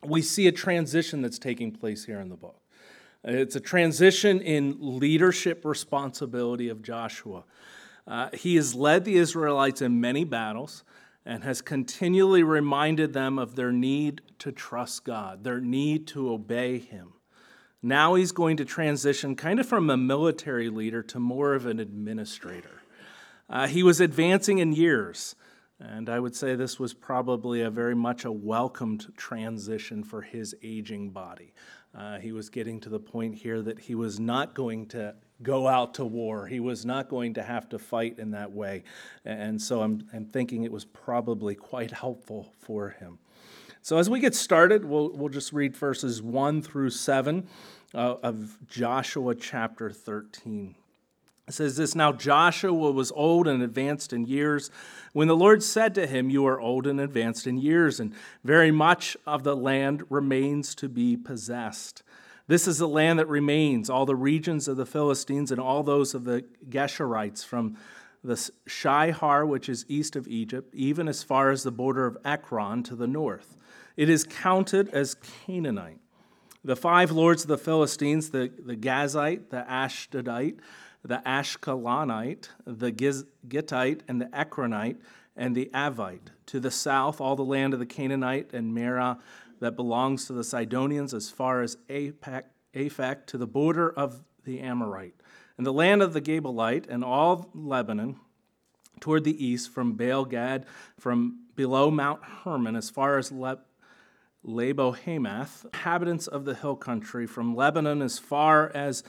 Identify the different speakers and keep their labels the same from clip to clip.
Speaker 1: we see a transition that's taking place here in the book. It's a transition in leadership responsibility of Joshua. He has led the Israelites in many battles and has continually reminded them of their need to trust God, their need to obey him. Now he's going to transition kind of from a military leader to more of an administrator. He was advancing in years, and I would say this was probably very much a welcomed transition for his aging body. He was getting to the point here that he was not going to go out to war. He was not going to have to fight in that way. And so I'm thinking it was probably quite helpful for him. So as we get started, we'll just read verses 1 through 7 of Joshua chapter 13. It says this, "Now Joshua was old and advanced in years, when the Lord said to him, 'You are old and advanced in years, and very much of the land remains to be possessed. This is the land that remains, all the regions of the Philistines and all those of the Geshurites, from the Shihar, which is east of Egypt, even as far as the border of Ekron to the north. It is counted as Canaanite. The 5 lords of the Philistines, the Gazite, the Ashdodite, the Ashkelonite, the Gittite, and the Ekronite, and the Avite. To the south, all the land of the Canaanite and Merah that belongs to the Sidonians as far as Aphek to the border of the Amorite. And the land of the Gebelite and all Lebanon toward the east from Baal-Gad, from below Mount Hermon as far as Labo-Hamath, inhabitants of the hill country, from Lebanon as far as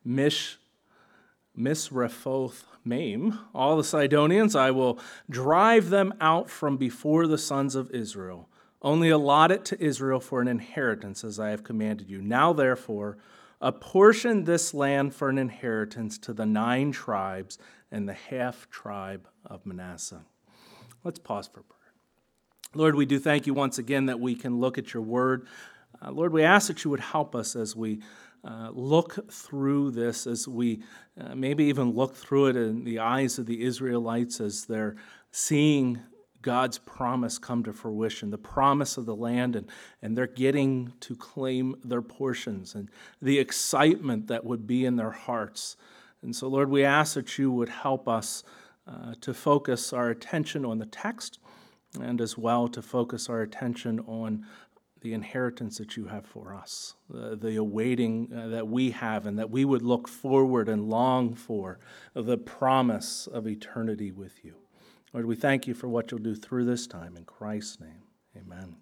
Speaker 1: Misrephoth-Maim, all the Sidonians, I will drive them out from before the sons of Israel. Only allot it to Israel for an inheritance, as I have commanded you. Now, therefore, apportion this land for an inheritance to the 9 tribes and the half-tribe of Manasseh." Let's pause for prayer. Lord, we do thank you once again that we can look at your word. Lord, we ask that you would help us as we look through this, as we maybe even look through it in the eyes of the Israelites as they're seeing God's promise come to fruition, the promise of the land, and they're getting to claim their portions and the excitement that would be in their hearts. And so, Lord, we ask that you would help us to focus our attention on the text and as well to focus our attention on the inheritance that you have for us, the awaiting that we have and that we would look forward and long for, the promise of eternity with you. Lord, we thank you for what you'll do through this time. In Christ's name, amen.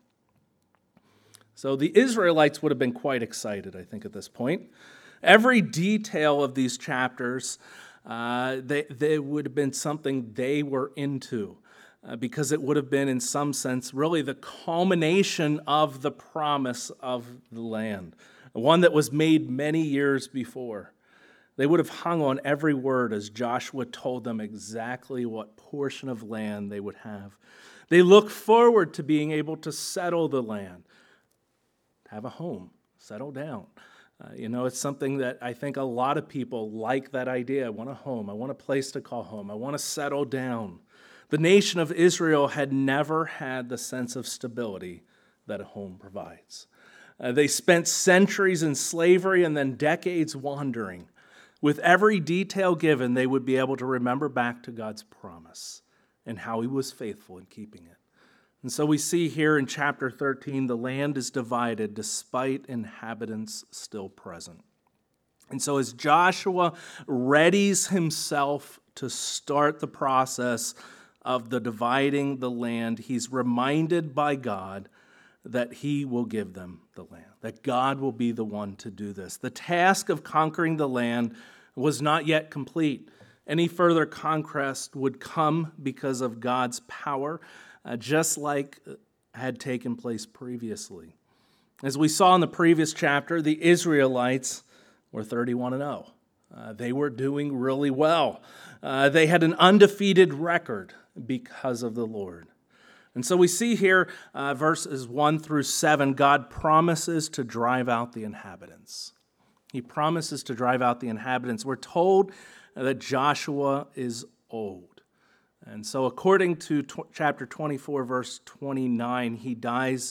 Speaker 1: So the Israelites would have been quite excited, I think, at this point. Every detail of these chapters, they would have been something they were into. Because it would have been, in some sense, really the culmination of the promise of the land, one that was made many years before. They would have hung on every word as Joshua told them exactly what portion of land they would have. They looked forward to being able to settle the land, have a home, settle down. It's something that I think a lot of people like that idea. I want a home. I want a place to call home. I want to settle down. The nation of Israel had never had the sense of stability that a home provides. They spent centuries in slavery and then decades wandering. With every detail given, they would be able to remember back to God's promise and how he was faithful in keeping it. And so we see here in chapter 13, the land is divided despite inhabitants still present. And so as Joshua readies himself to start the process of the dividing the land, he's reminded by God that he will give them the land, that God will be the one to do this. The task of conquering the land was not yet complete. Any further conquest would come because of God's power, just like had taken place previously. As we saw in the previous chapter, the Israelites were 31-0. They were doing really well. They had an undefeated record because of the Lord. And so we see here, verses 1 through 7, God promises to drive out the inhabitants. He promises to drive out the inhabitants. We're told that Joshua is old. And so according to chapter 24, verse 29, he dies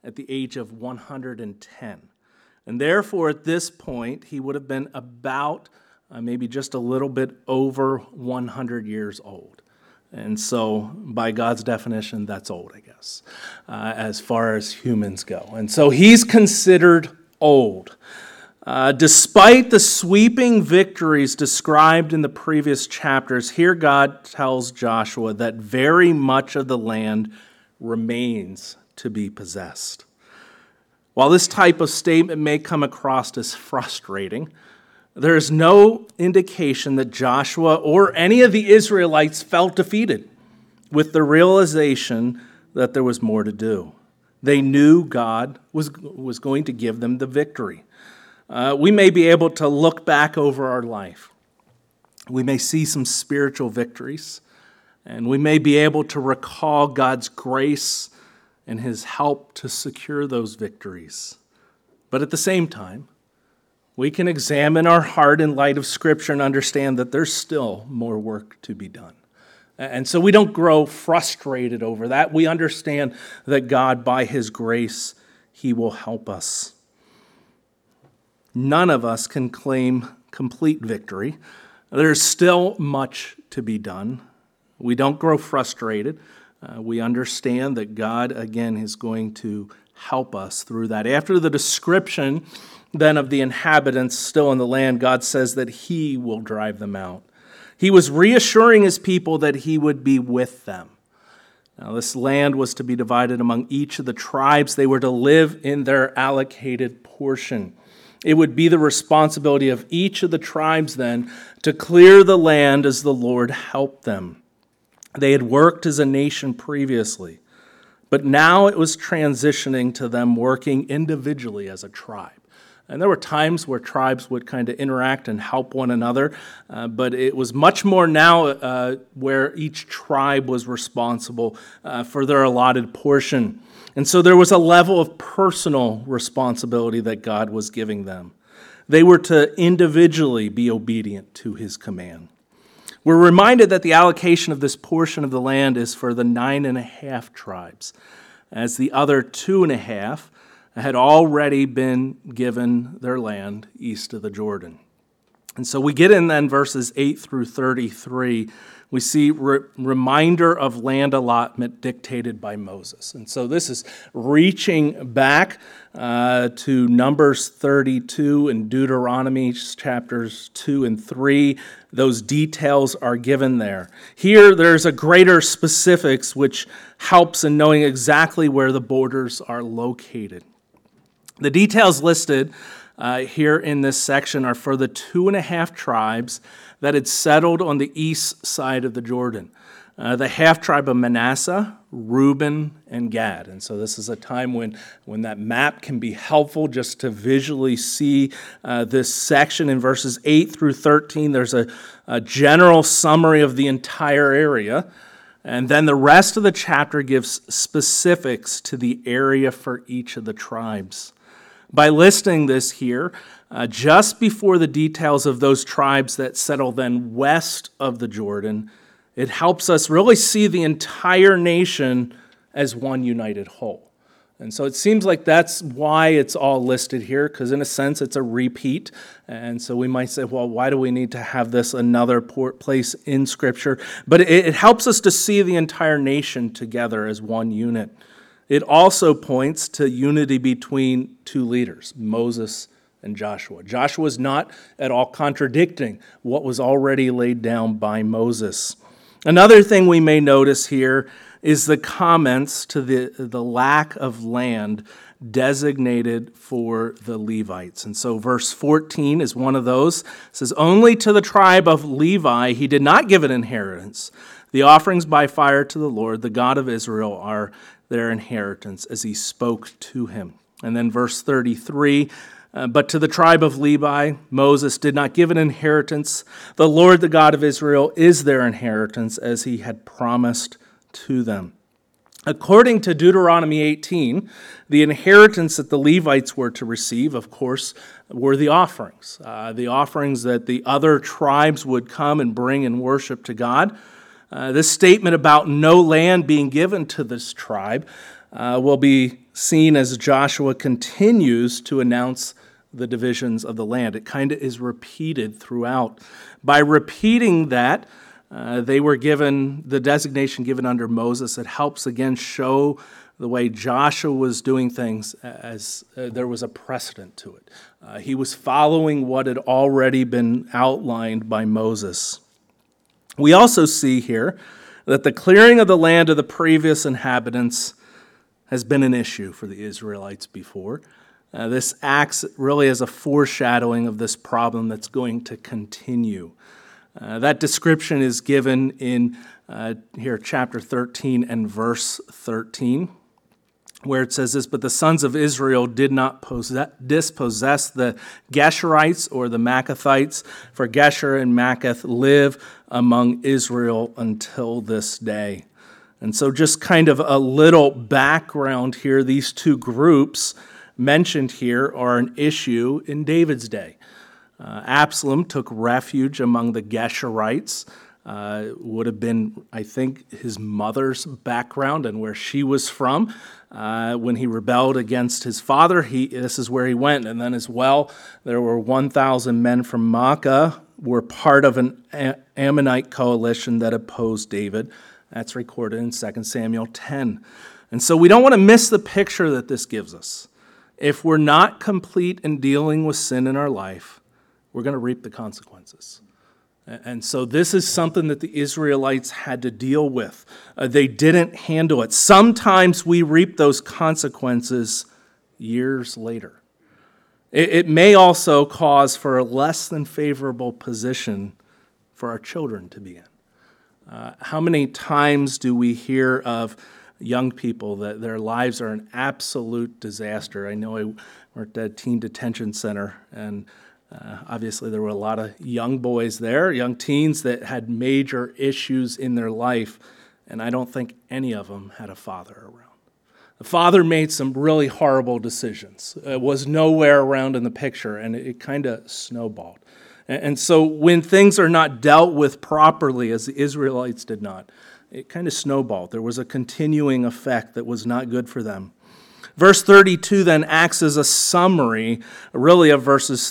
Speaker 1: at the age of 110. And therefore, at this point, he would have been about maybe just a little bit over 100 years old. And so, by God's definition, that's old, I guess, as far as humans go. And so he's considered old. Despite the sweeping victories described in the previous chapters, here God tells Joshua that very much of the land remains to be possessed. While this type of statement may come across as frustrating, there is no indication that Joshua or any of the Israelites felt defeated with the realization that there was more to do. They knew God was going to give them the victory. We may be able to look back over our life. We may see some spiritual victories, and we may be able to recall God's grace and his help to secure those victories. But at the same time, we can examine our heart in light of Scripture and understand that there's still more work to be done. And so we don't grow frustrated over that. We understand that God, by his grace, he will help us. None of us can claim complete victory. There's still much to be done. We don't grow frustrated. We understand that God, again, is going to help us through that. After the description then of the inhabitants still in the land, God says that he will drive them out. He was reassuring his people that he would be with them. Now, this land was to be divided among each of the tribes. They were to live in their allocated portion. It would be the responsibility of each of the tribes then to clear the land as the Lord helped them. They had worked as a nation previously, but now it was transitioning to them working individually as a tribe. And there were times where tribes would kind of interact and help one another, but it was much more now where each tribe was responsible for their allotted portion. And so there was a level of personal responsibility that God was giving them. They were to individually be obedient to his command. We're reminded that the allocation of this portion of the land is for the 9.5 tribes, as the other 2.5 had already been given their land east of the Jordan. And so we get in then verses 8 through 33, we see reminder of land allotment dictated by Moses. And so this is reaching back to Numbers 32 and Deuteronomy chapters 2 and 3. Those details are given there. Here, there's a greater specifics which helps in knowing exactly where the borders are located. The details listed here in this section are for the 2.5 tribes that had settled on the east side of the Jordan. The half-tribe of Manasseh, Reuben, and Gad. And so this is a time when that map can be helpful just to visually see this section in verses 8 through 13. There's a general summary of the entire area. And then the rest of the chapter gives specifics to the area for each of the tribes. By listing this here, just before the details of those tribes that settle then west of the Jordan, it helps us really see the entire nation as one united whole. And so it seems like that's why it's all listed here, because in a sense it's a repeat. And so we might say, well, why do we need to have this another place in Scripture? But it helps us to see the entire nation together as one unit. It also points to unity between two leaders, Moses and Joshua. Joshua is not at all contradicting what was already laid down by Moses. Another thing we may notice here is the comments to the lack of land designated for the Levites. And so verse 14 is one of those. It says, "Only to the tribe of Levi he did not give an inheritance. The offerings by fire to the Lord, the God of Israel, are their inheritance," as he spoke to him. And then verse 33, "But to the tribe of Levi, Moses did not give an inheritance. The Lord, the God of Israel, is their inheritance, as he had promised to them." According to Deuteronomy 18, the inheritance that the Levites were to receive, of course, were the offerings that the other tribes would come and bring and worship to God. This statement about no land being given to this tribe will be seen as Joshua continues to announce the divisions of the land. It kind of is repeated throughout. By repeating that, they were given the designation given under Moses. It helps again show the way Joshua was doing things as there was a precedent to it. He was following what had already been outlined by Moses. We also see here that the clearing of the land of the previous inhabitants has been an issue for the Israelites before. This acts really as a foreshadowing of this problem that's going to continue. That description is given in here, chapter 13 and verse 13, where it says this, "But the sons of Israel did not dispossess the Geshurites or the Maccathites, for Geshur and Maccath live among Israel until this day." And so just kind of a little background here, these two groups mentioned here are an issue in David's day. Absalom took refuge among the Geshurites. Would have been, I think, his mother's background and where she was from. When he rebelled against his father, this is where he went. And then as well, there were 1,000 men from Maacah, were part of an Ammonite coalition that opposed David. That's recorded in 2 Samuel 10. And so we don't want to miss the picture that this gives us. If we're not complete in dealing with sin in our life, we're going to reap the consequences. And so this is something that the Israelites had to deal with. They didn't handle it. Sometimes we reap those consequences years later. It may also cause for a less than favorable position for our children to be in. How many times do we hear of young people that their lives are an absolute disaster? I know I worked at a teen detention center, and obviously there were a lot of young boys there, young teens that had major issues in their life, and I don't think any of them had a father around. The father made some really horrible decisions. It was nowhere around in the picture, and it kind of snowballed. And so when things are not dealt with properly, as the Israelites did not, it kind of snowballed. There was a continuing effect that was not good for them. Verse 32 then acts as a summary, really, of verses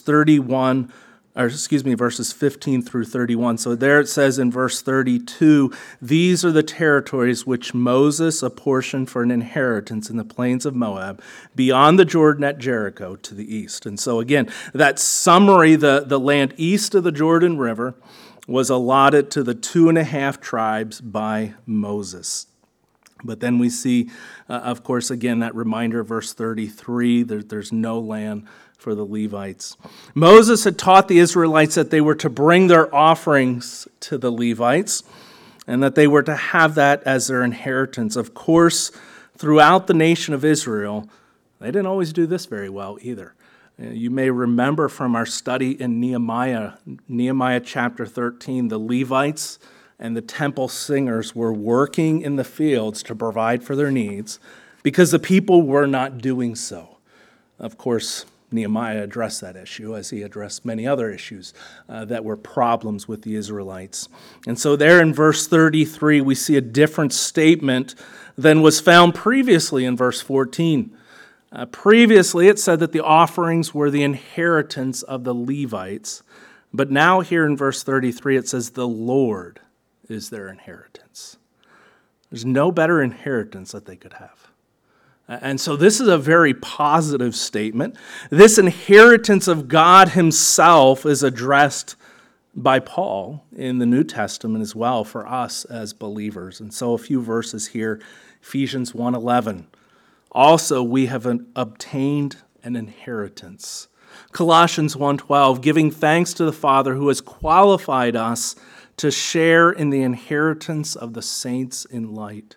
Speaker 1: 15 through 31. So there it says in verse 32, "These are the territories which Moses apportioned for an inheritance in the plains of Moab, beyond the Jordan at Jericho to the east." And so again, that summary, the land east of the Jordan River, was allotted to the 2.5 tribes by Moses. But then we see, of course, again, that reminder, verse 33, there's no land for the Levites. Moses had taught the Israelites that they were to bring their offerings to the Levites and that they were to have that as their inheritance. Of course, throughout the nation of Israel, they didn't always do this very well either. You may remember from our study in Nehemiah chapter 13, the Levites and the temple singers were working in the fields to provide for their needs because the people were not doing so. Of course, Nehemiah addressed that issue as he addressed many other issues that were problems with the Israelites. And so there in verse 33, we see a different statement than was found previously in verse 14. Previously, it said that the offerings were the inheritance of the Levites. But now here in verse 33, it says the Lord is their inheritance. There's no better inheritance that they could have. And so this is a very positive statement. This inheritance of God himself is addressed by Paul in the New Testament as well for us as believers. And so a few verses here, Ephesians 1:11. Also, we have obtained an inheritance. Colossians 1:12, giving thanks to the Father who has qualified us to share in the inheritance of the saints in light.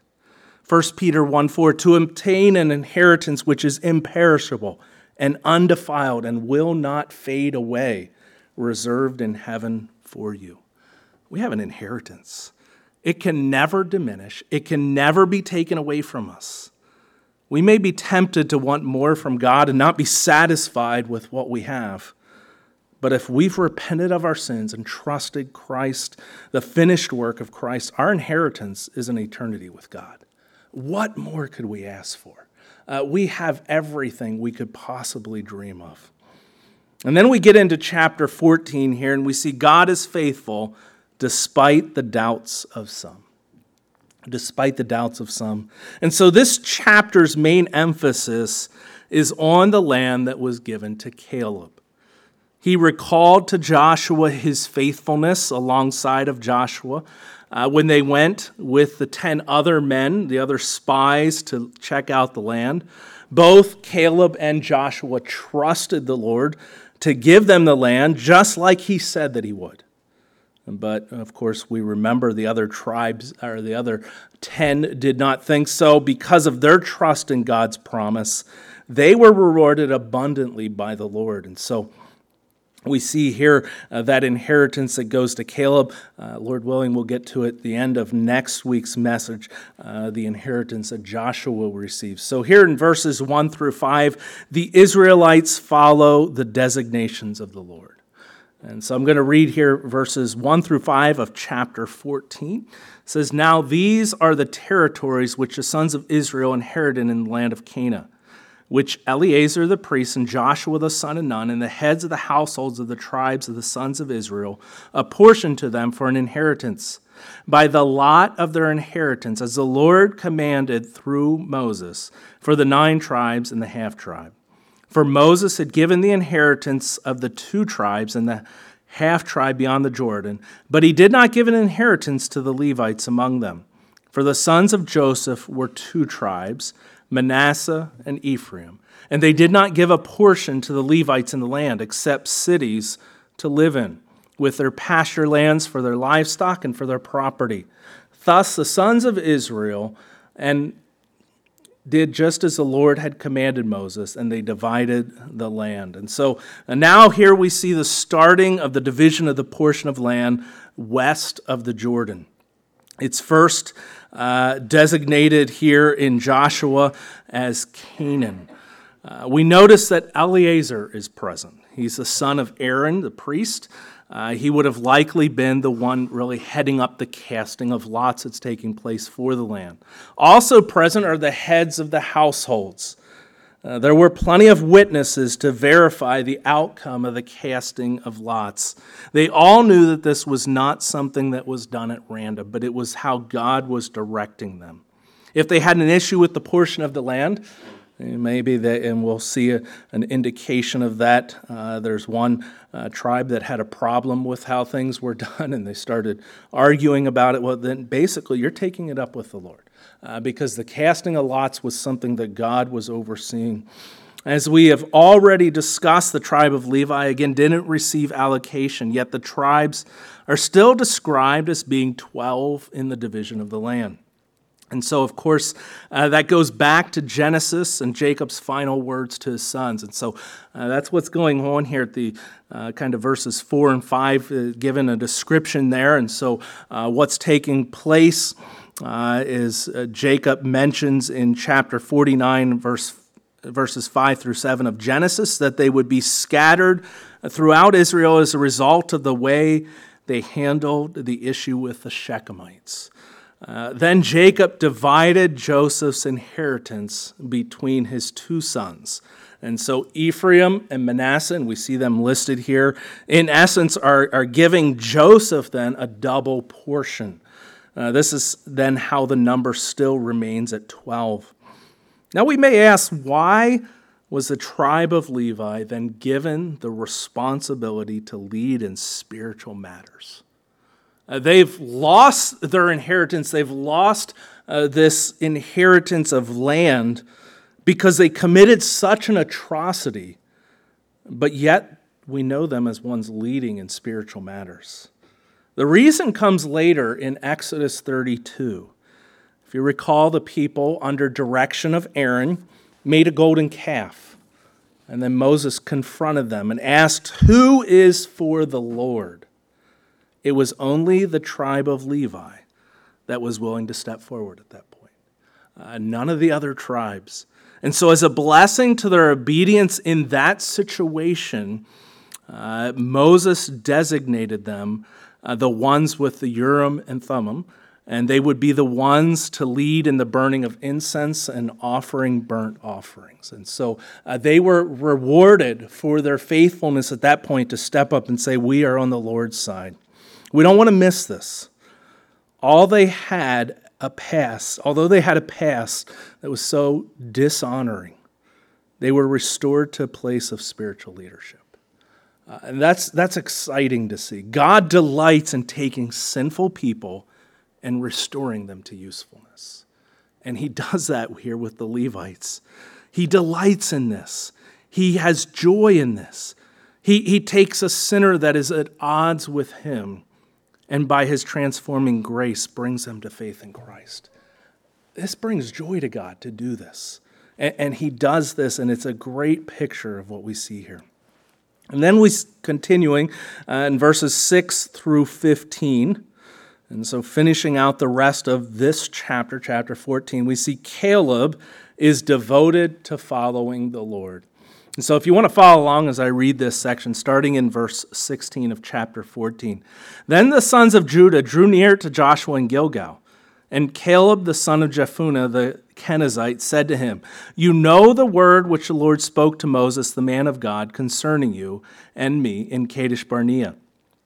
Speaker 1: 1 Peter 1:4, to obtain an inheritance which is imperishable and undefiled and will not fade away, reserved in heaven for you. We have an inheritance. It can never diminish. It can never be taken away from us. We may be tempted to want more from God and not be satisfied with what we have. But if we've repented of our sins and trusted Christ, the finished work of Christ, our inheritance is an eternity with God. What more could we ask for? We have everything we could possibly dream of. And then we get into chapter 14 here, and we see God is faithful despite the doubts of some. Despite the doubts of some. And so this chapter's main emphasis is on the land that was given to Caleb. He recalled to Joshua his faithfulness alongside of Joshua when they went with the 10 other men, the other spies, to check out the land. Both Caleb and Joshua trusted the Lord to give them the land just like he said that he would. But, of course, we remember the other tribes, or the other 10 did not think so. Because of their trust in God's promise, they were rewarded abundantly by the Lord. And so we see here that inheritance that goes to Caleb. Lord willing, we'll get to it at the end of next week's message, the inheritance that Joshua will receive. So here in verses 1 through 5, the Israelites follow the designations of the Lord. And so I'm going to read here verses 1 through 5 of chapter 14. It says, "Now these are the territories which the sons of Israel inherited in the land of Canaan, which Eleazar the priest and Joshua the son of Nun and the heads of the households of the tribes of the sons of Israel apportioned to them for an inheritance, by the lot of their inheritance, as the Lord commanded through Moses, for the 9 tribes and the half-tribe. For Moses had given the inheritance of the 2 tribes and the half-tribe beyond the Jordan, but he did not give an inheritance to the Levites among them. For the sons of Joseph were 2 tribes, Manasseh and Ephraim, and they did not give a portion to the Levites in the land, except cities to live in, with their pasture lands for their livestock and for their property. Thus the sons of Israel did just as the Lord had commanded Moses, and they divided the land." And so now here we see the starting of the division of the portion of land west of the Jordan. It's first designated here in Joshua as Canaan. We notice that Eleazar is present. He's the son of Aaron, the priest. He would have likely been the one really heading up the casting of lots that's taking place for the land. Also present are the heads of the households. There were plenty of witnesses to verify the outcome of the casting of lots. They all knew that this was not something that was done at random, but it was how God was directing them. If they had an issue with the portion of the land, maybe and we'll see an indication of that. There's one tribe that had a problem with how things were done, and they started arguing about it. Well, then basically you're taking it up with the Lord, because the casting of lots was something that God was overseeing. As we have already discussed, the tribe of Levi, again, didn't receive allocation, yet the tribes are still described as being 12 in the division of the land. And so, of course, that goes back to Genesis and Jacob's final words to his sons. And so that's what's going on here at the kind of verses 4 and 5, given a description there. And so what's taking place is Jacob mentions in chapter 49, verses 5 through 7 of Genesis, that they would be scattered throughout Israel as a result of the way they handled the issue with the Shechemites. Then Jacob divided Joseph's inheritance between his 2 sons. And so Ephraim and Manasseh, and we see them listed here, in essence are giving Joseph then a double portion. This is then how the number still remains at 12. Now we may ask, why was the tribe of Levi then given the responsibility to lead in spiritual matters? They've lost their inheritance. They've lost this inheritance of land because they committed such an atrocity, but yet we know them as ones leading in spiritual matters. The reason comes later in Exodus 32. If you recall, the people, under direction of Aaron, made a golden calf. And then Moses confronted them and asked, "Who is for the Lord?" It was only the tribe of Levi that was willing to step forward at that point. None of the other tribes. And so as a blessing to their obedience in that situation, Moses designated them the ones with the Urim and Thummim and they would be the ones to lead in the burning of incense and offering burnt offerings. And so they were rewarded for their faithfulness at that point to step up and say, we are on the Lord's side. We don't want to miss this. Although they had a past that was so dishonoring, they were restored to a place of spiritual leadership. And that's exciting to see. God delights in taking sinful people and restoring them to usefulness. And he does that here with the Levites. He delights in this. He has joy in this. He takes a sinner that is at odds with him, and by his transforming grace brings them to faith in Christ. This brings joy to God to do this. And he does this, and it's a great picture of what we see here. And then continuing in verses 6 through 15, and so finishing out the rest of this chapter, chapter 14, we see Caleb is devoted to following the Lord. And so if you want to follow along as I read this section, starting in verse 16 of chapter 14. Then the sons of Judah drew near to Joshua in Gilgal, and Caleb the son of Jephunneh the Kenizzite said to him, You know the word which the Lord spoke to Moses, the man of God, concerning you and me in Kadesh Barnea.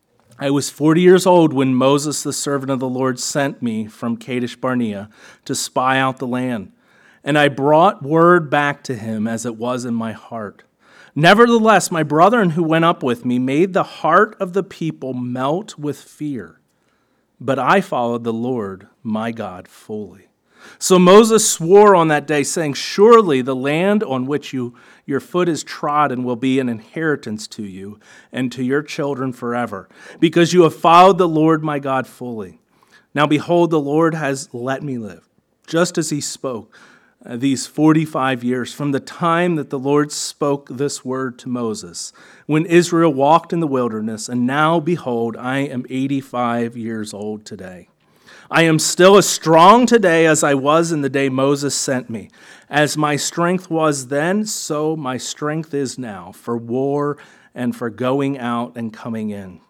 Speaker 1: I was 40 years old when Moses, the servant of the Lord, sent me from Kadesh Barnea to spy out the land. And I brought word back to him as it was in my heart. Nevertheless, my brethren who went up with me made the heart of the people melt with fear. But I followed the Lord, my God, fully. So Moses swore on that day, saying, Surely the land on which your foot is trodden will be an inheritance to you and to your children forever, because you have followed the Lord my God fully. Now behold, the Lord has let me live, just as he spoke these 45 years from the time that the Lord spoke this word to Moses, when Israel walked in the wilderness, and now behold, I am 85 years old today. I am still as strong today as I was in the day Moses sent me. As my strength was then, so my strength is now, for war and for going out and coming in.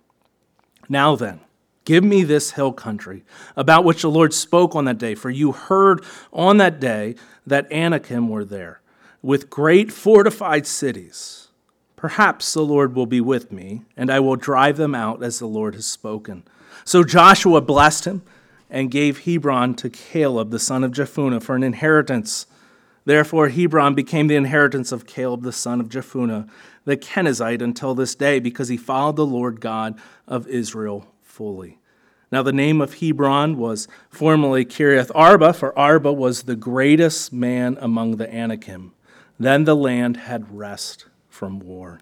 Speaker 1: Now then, give me this hill country, about which the Lord spoke on that day, for you heard on that day that Anakim were there, with great fortified cities. Perhaps the Lord will be with me, and I will drive them out as the Lord has spoken. So Joshua blessed him, and gave Hebron to Caleb, the son of Jephunneh, for an inheritance. Therefore Hebron became the inheritance of Caleb, the son of Jephunneh, the Kenizzite, until this day, because he followed the Lord God of Israel fully. Now the name of Hebron was formerly Kiriath Arba, for Arba was the greatest man among the Anakim. Then the land had rest from war.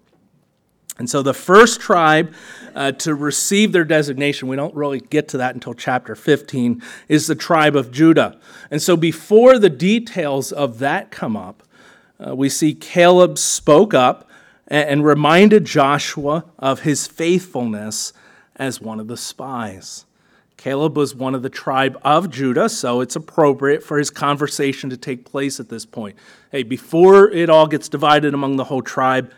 Speaker 1: And so the first tribe to receive their designation, we don't really get to that until chapter 15, is the tribe of Judah. And so before the details of that come up, we see Caleb spoke up and reminded Joshua of his faithfulness as one of the spies. Caleb was one of the tribe of Judah, so it's appropriate for his conversation to take place at this point. Hey, before it all gets divided among the whole tribe,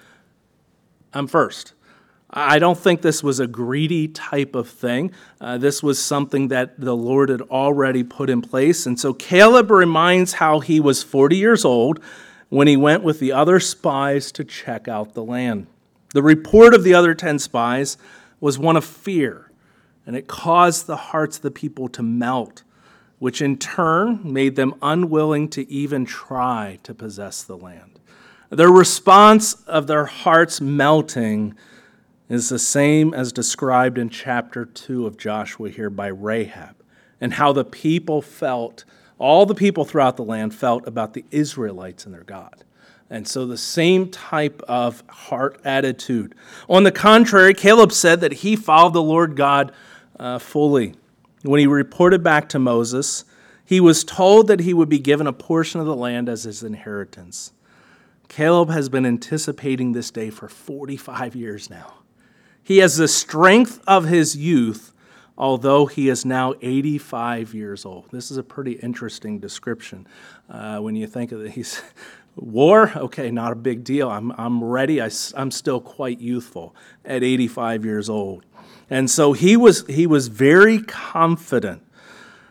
Speaker 1: I'm first. I don't think this was a greedy type of thing. This was something that the Lord had already put in place. And so Caleb reminds how he was 40 years old when he went with the other spies to check out the land. The report of the other 10 spies was one of fear, and it caused the hearts of the people to melt, which in turn made them unwilling to even try to possess the land. Their response of their hearts melting is the same as described in chapter 2 of Joshua here by Rahab, and how the people felt, all the people throughout the land felt about the Israelites and their God. And so the same type of heart attitude. On the contrary, Caleb said that he followed the Lord God fully. When he reported back to Moses, he was told that he would be given a portion of the land as his inheritance. Caleb has been anticipating this day for 45 years now. He has the strength of his youth, although he is now 85 years old. This is a pretty interesting description when you think of it. He's war, okay, not a big deal. I'm ready. I'm still quite youthful at 85 years old. And so he was very confident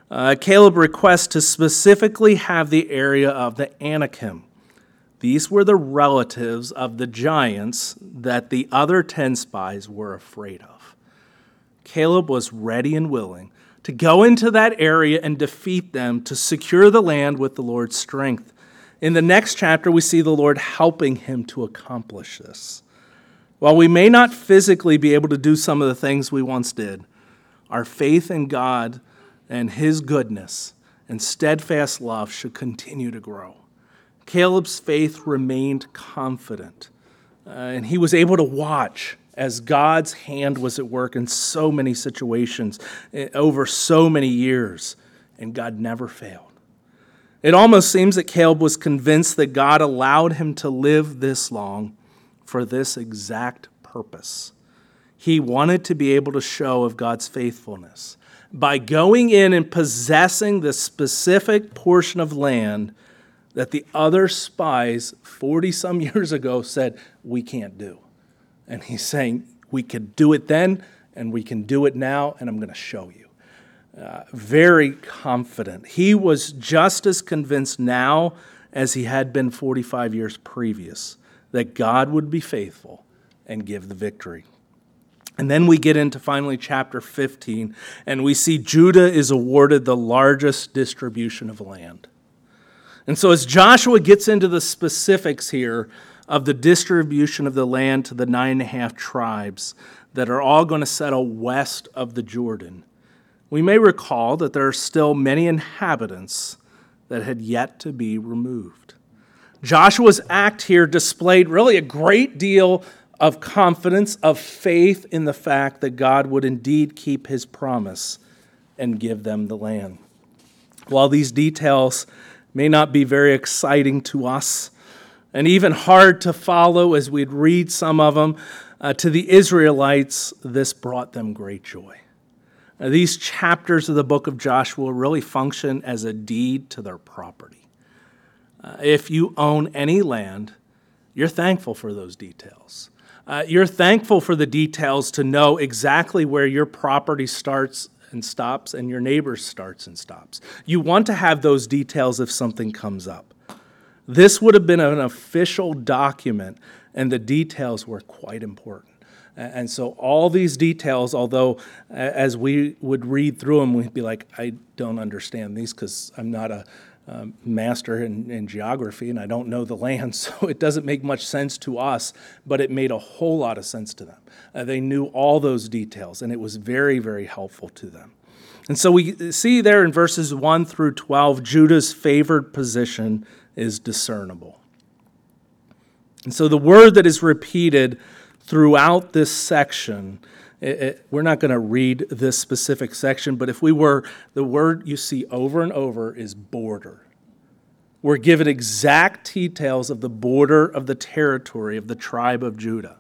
Speaker 1: Caleb requests to specifically have the area of the Anakim. These were the relatives of the giants that the other 10 spies were afraid of. Caleb was ready and willing to go into that area and defeat them to secure the land with the Lord's strength. In the next chapter, we see the Lord helping him to accomplish this. While we may not physically be able to do some of the things we once did, our faith in God and His goodness and steadfast love should continue to grow. Caleb's faith remained confident, and he was able to watch as God's hand was at work in so many situations over so many years, and God never failed. It almost seems that Caleb was convinced that God allowed him to live this long for this exact purpose. He wanted to be able to show of God's faithfulness by going in and possessing the specific portion of land that the other spies 40-some years ago said, we can't do. And he's saying, we could do it then, and we can do it now, and I'm going to show you. Very confident. He was just as convinced now as he had been 45 years previous that God would be faithful and give the victory. And then we get into finally chapter 15, and we see Judah is awarded the largest distribution of land. And so as Joshua gets into the specifics here of the distribution of the land to the 9.5 tribes that are all going to settle west of the Jordan, we may recall that there are still many inhabitants that had yet to be removed. Joshua's act here displayed really a great deal of confidence, of faith in the fact that God would indeed keep his promise and give them the land. While these details may not be very exciting to us and even hard to follow as we'd read some of them, to the Israelites, this brought them great joy. These chapters of the book of Joshua really function as a deed to their property. If you own any land, you're thankful for those details. You're thankful for the details to know exactly where your property starts and stops and your neighbor's starts and stops. You want to have those details if something comes up. This would have been an official document, and the details were quite important. And so all these details, although as we would read through them, we'd be like, I don't understand these because I'm not a master in geography and I don't know the land, so it doesn't make much sense to us, but it made a whole lot of sense to them. They knew all those details, and it was very, very helpful to them. And so we see there in verses 1 through 12, Judah's favored position is discernible. And so the word that is repeated throughout this section, we're not going to read this specific section, but if we were, the word you see over and over is border. We're given exact details of the border of the territory of the tribe of Judah.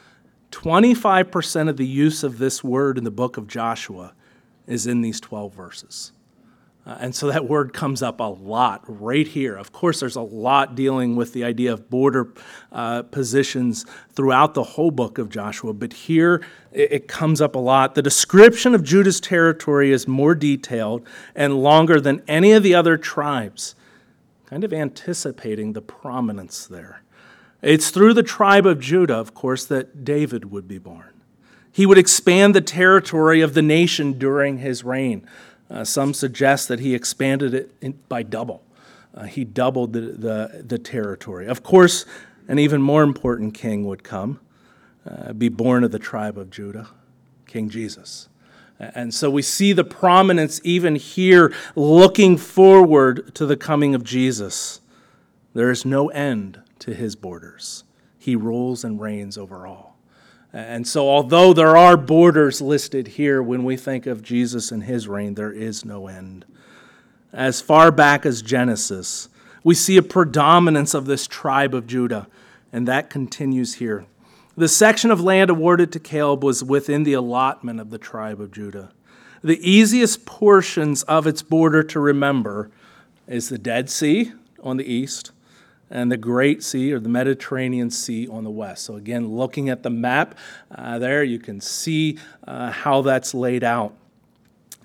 Speaker 1: 25% of the use of this word in the book of Joshua is in these 12 verses. And so that word comes up a lot right here. Of course, there's a lot dealing with the idea of border positions throughout the whole book of Joshua, but here it comes up a lot. The description of Judah's territory is more detailed and longer than any of the other tribes, kind of anticipating the prominence there. It's through the tribe of Judah, of course, that David would be born. He would expand the territory of the nation during his reign. Some suggest that he expanded it by double. He doubled the territory. Of course, an even more important king would come, be born of the tribe of Judah, King Jesus. And so we see the prominence even here looking forward to the coming of Jesus. There is no end to his borders. He rules and reigns over all. And so although there are borders listed here, when we think of Jesus and his reign, there is no end. As far back as Genesis, we see a predominance of this tribe of Judah, and that continues here. The section of land awarded to Caleb was within the allotment of the tribe of Judah. The easiest portions of its border to remember is the Dead Sea on the east, and the Great Sea, or the Mediterranean Sea, on the west. So again, looking at the map there, you can see how that's laid out.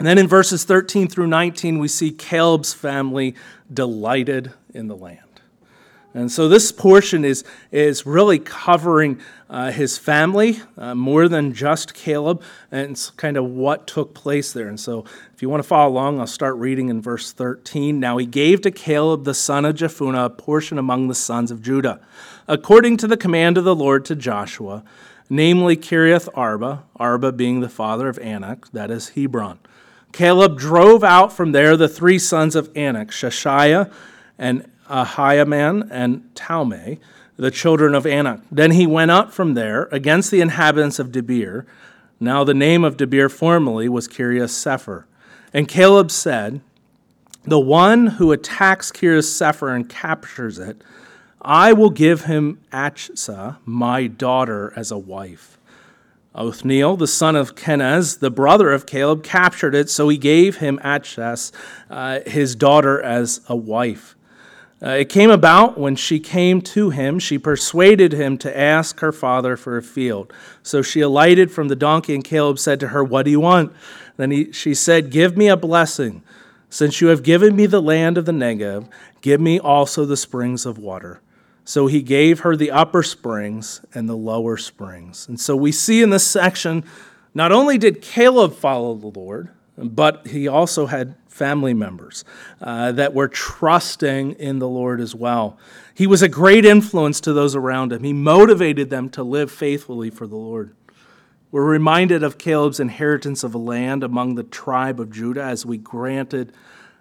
Speaker 1: And then in verses 13 through 19, we see Caleb's family delighted in the land. And so this portion is really covering his family more than just Caleb, and it's kind of what took place there. And so if you want to follow along, I'll start reading in verse 13. Now he gave to Caleb the son of Jephunneh a portion among the sons of Judah, according to the command of the Lord to Joshua, namely Kiriath Arba, Arba being the father of Anak, that is Hebron. Caleb drove out from there the three sons of Anak, Sheshiah and Ahiman and Talmai, the children of Anak. Then he went up from there against the inhabitants of Debir. Now the name of Debir formerly was Kiriath Sepher. And Caleb said, the one who attacks Kiriath Sepher and captures it, I will give him Achsah, my daughter, as a wife. Othniel, the son of Kenaz, the brother of Caleb, captured it, so he gave him Achsah, his daughter, as a wife. It came about when she came to him, she persuaded him to ask her father for a field. So she alighted from the donkey, and Caleb said to her, what do you want? Then she said, give me a blessing. Since you have given me the land of the Negev, give me also the springs of water. So he gave her the upper springs and the lower springs. And so we see in this section, not only did Caleb follow the Lord, but he also had family members that were trusting in the Lord as well. He was a great influence to those around him. He motivated them to live faithfully for the Lord. We're reminded of Caleb's inheritance of a land among the tribe of Judah as was granted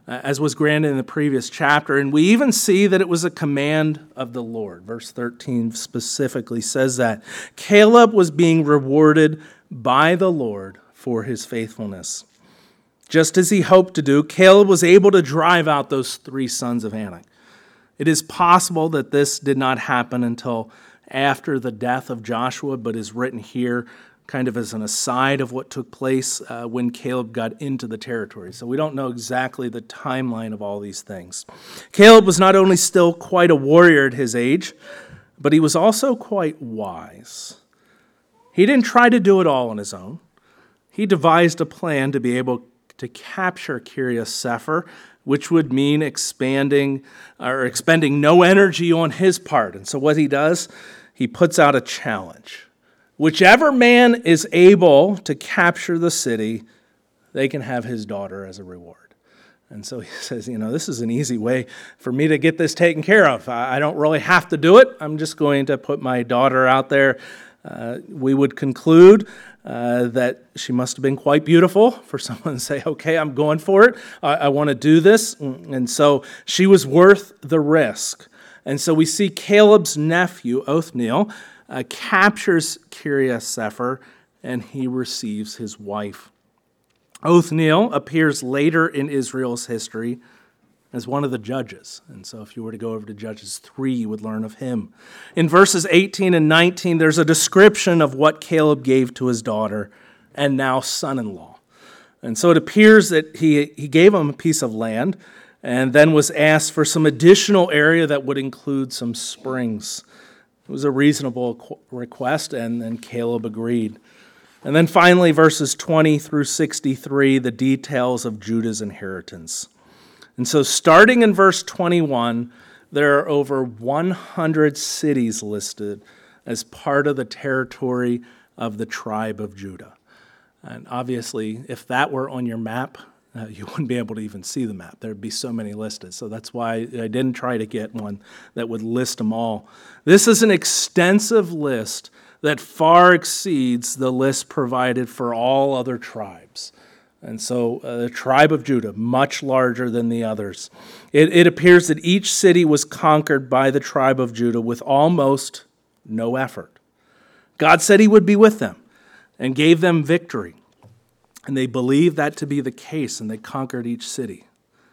Speaker 1: in the previous chapter. And we even see that it was a command of the Lord. Verse 13 specifically says that Caleb was being rewarded by the Lord for his faithfulness. Just as he hoped to do, Caleb was able to drive out those three sons of Anak. It is possible that this did not happen until after the death of Joshua, but is written here kind of as an aside of what took place when Caleb got into the territory. So we don't know exactly the timeline of all these things. Caleb was not only still quite a warrior at his age, but he was also quite wise. He didn't try to do it all on his own. He devised a plan to be able to capture Kiriath Sepher, which would mean expending no energy on his part. And so what he does, he puts out a challenge. Whichever man is able to capture the city, they can have his daughter as a reward. And so he says, this is an easy way for me to get this taken care of. I don't really have to do it. I'm just going to put my daughter out there. We would conclude that she must have been quite beautiful for someone to say, okay, I'm going for it. I want to do this. And so she was worth the risk. And so we see Caleb's nephew, Othniel, captures Kiriath Sepher, and he receives his wife. Othniel appears later in Israel's history as one of the judges. And so if you were to go over to Judges 3, you would learn of him. In verses 18 and 19, there's a description of what Caleb gave to his daughter and now son-in-law. And so it appears that he gave him a piece of land and then was asked for some additional area that would include some springs. It was a reasonable request, and then Caleb agreed. And then finally, verses 20 through 63, the details of Judah's inheritance. And so starting in verse 21, there are over 100 cities listed as part of the territory of the tribe of Judah. And obviously, if that were on your map, you wouldn't be able to even see the map. There'd be so many listed. So that's why I didn't try to get one that would list them all. This is an extensive list that far exceeds the list provided for all other tribes. And so the tribe of Judah, much larger than the others. It appears that each city was conquered by the tribe of Judah with almost no effort. God said he would be with them and gave them victory. And they believed that to be the case, and they conquered each city,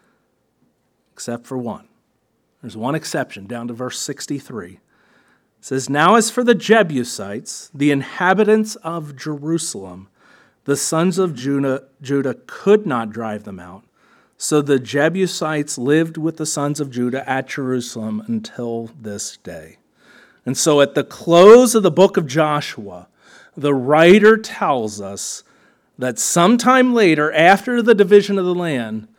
Speaker 1: except for one. There's one exception, down to verse 63. It says, now as for the Jebusites, the inhabitants of Jerusalem, the sons of Judah could not drive them out. So the Jebusites lived with the sons of Judah at Jerusalem until this day. And so at the close of the book of Joshua, the writer tells us that sometime later, after the division of the land,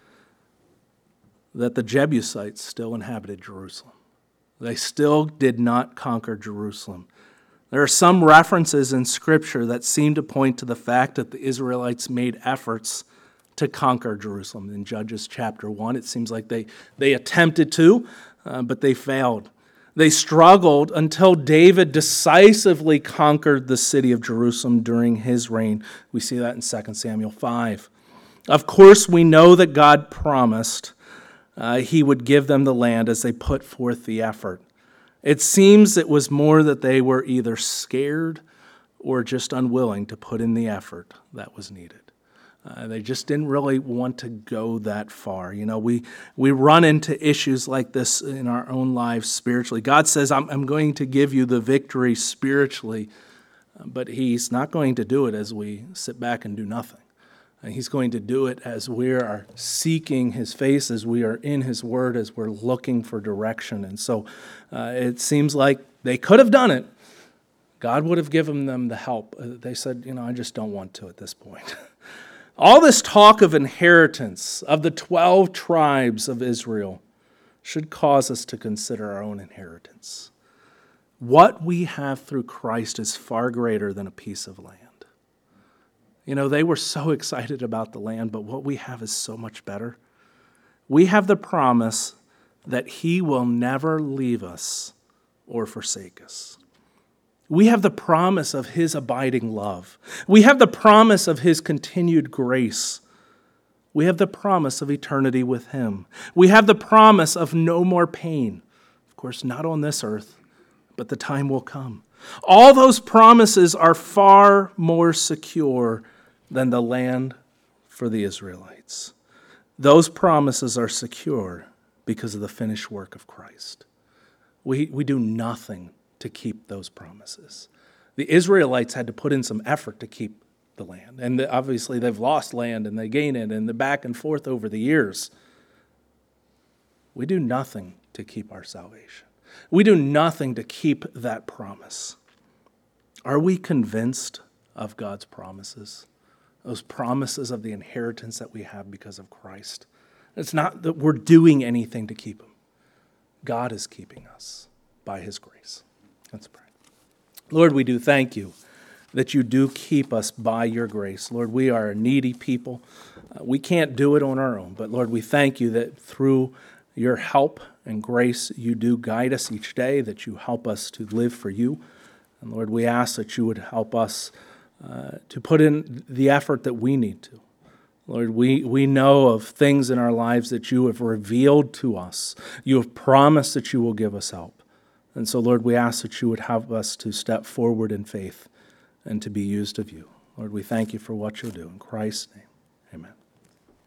Speaker 1: that the Jebusites still inhabited Jerusalem. They still did not conquer Jerusalem. There are some references in Scripture that seem to point to the fact that the Israelites made efforts to conquer Jerusalem. In Judges chapter 1, it seems like they attempted to, but they failed. They struggled until David decisively conquered the city of Jerusalem during his reign. We see that in 2 Samuel 5. Of course, we know that God promised he would give them the land as they put forth the effort. It seems it was more that they were either scared or just unwilling to put in the effort that was needed. They just didn't really want to go that far. You know, we run into issues like this in our own lives spiritually. God says, I'm going to give you the victory spiritually, but he's not going to do it as we sit back and do nothing. He's going to do it as we are seeking his face, as we are in his word, as we're looking for direction. And so it seems like they could have done it. God would have given them the help. They said, I just don't want to at this point. All this talk of inheritance of the 12 tribes of Israel should cause us to consider our own inheritance. What we have through Christ is far greater than a piece of land. They were so excited about the land, but what we have is so much better. We have the promise that he will never leave us or forsake us. We have the promise of his abiding love. We have the promise of his continued grace. We have the promise of eternity with him. We have the promise of no more pain. Of course, not on this earth, but the time will come. All those promises are far more secure than the land for the Israelites. Those promises are secure because of the finished work of Christ. We do nothing to keep those promises. The Israelites had to put in some effort to keep the land. And obviously they've lost land and they gain it and the back and forth over the years. We do nothing to keep our salvation. We do nothing to keep that promise. Are we convinced of God's promises? Those promises of the inheritance that we have because of Christ. It's not that we're doing anything to keep them. God is keeping us by his grace. Let's pray. Lord, we do thank you that you do keep us by your grace. Lord, we are a needy people. We can't do it on our own. But Lord, we thank you that through your help and grace, you do guide us each day, that you help us to live for you. And Lord, we ask that you would help us to put in the effort that we need to. Lord, we know of things in our lives that you have revealed to us. You have promised that you will give us help. And so, Lord, we ask that you would help us to step forward in faith and to be used of you. Lord, we thank you for what you'll do. In Christ's name, amen.